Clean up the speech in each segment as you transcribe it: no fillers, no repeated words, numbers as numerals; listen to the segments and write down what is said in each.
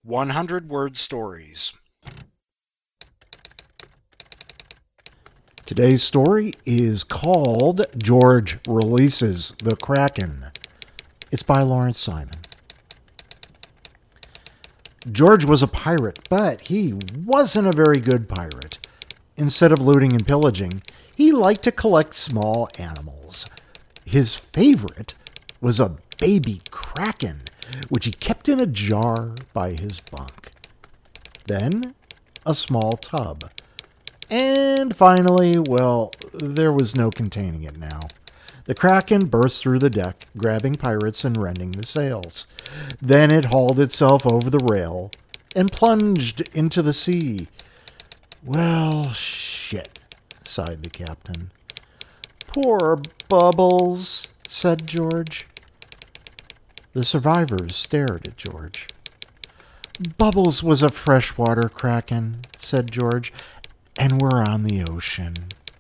100-word stories. Today's story is called George Releases the Kraken. It's by Lawrence Simon. George was a pirate, but he wasn't a very good pirate. Instead of looting and pillaging, he liked to collect small animals. His favorite was a baby kraken, which he kept in a jar by his bunk. Then, a small tub. And finally, well, there was no containing it now. The kraken burst through the deck, grabbing pirates and rending the sails. Then it hauled itself over the rail and plunged into the sea. Well, shit, sighed the captain. Poor Bubbles, said George. The survivors stared at George. Bubbles was a freshwater kraken, said George, and we're on the ocean.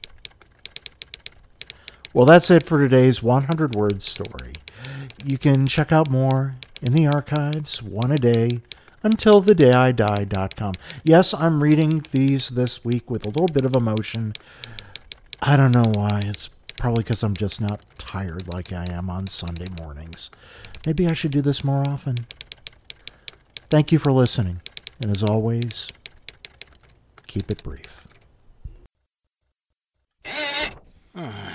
Well, that's it for today's 100-word story. You can check out more in the archives, one a day, untilthedayidie.com. Yes, I'm reading these this week with a little bit of emotion. I don't know why. It's probably because I'm just not tired like I am on Sunday mornings. Maybe I should do this more often. Thank you for listening. And as always, keep it brief.